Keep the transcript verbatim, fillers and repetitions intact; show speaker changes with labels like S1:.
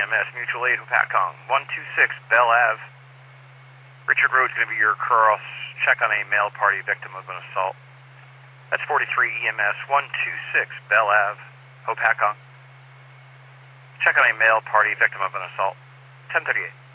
S1: M S, Mutual Aid, Hupakong, one two six Bell Ave. Richard Road's going to be your cross check on a male party victim of an assault. That's forty-three E M S, one two six Bell Ave, Hopakong. Check on a male party victim of an assault. ten thirty-eight.